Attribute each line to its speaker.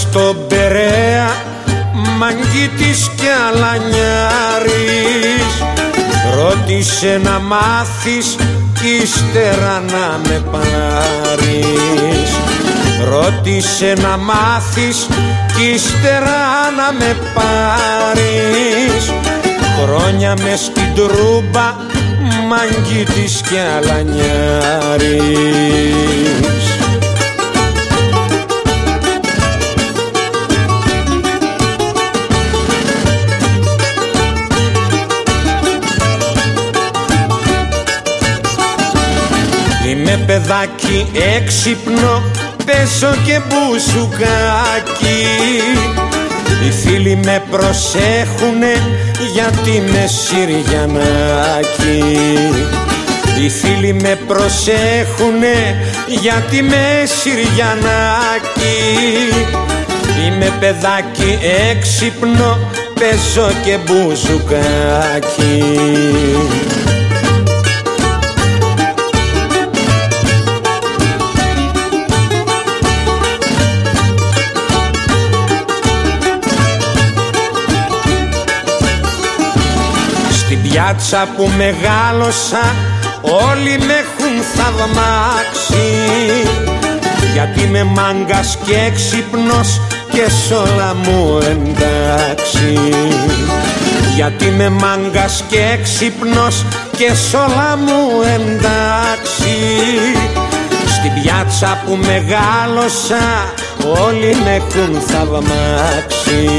Speaker 1: στον Περαία, μαγκίτης κι αλανιάρης. Ρώτησε να μάθεις κι ύστερα να με πάρεις. Ρώτησε να μάθεις κι ύστερα να με πάρεις. Χρόνια μες στην τρούμπα, μαγκίτης κι αλανιάρης. Είμαι παιδάκι έξυπνο, παίζω και μπουζουκάκι. Οι φίλοι με προσέχουνε γιατί με Συριανάκι. Οι φίλοι με προσέχουνε γιατί με Συριανάκι. Είμαι παιδάκι έξυπνο, παίζω και μπουζουκάκι. Στην πιάτσα που μεγάλωσα όλοι με έχουν θαυμάξει, γιατί είμαι μάγκας και έξυπνος και σ' όλα μου εντάξει. Γιατί είμαι μάγκας και έξυπνος και σ' όλα μου εντάξει. Στην πιάτσα που μεγάλωσα όλοι με έχουν θαυμάξει.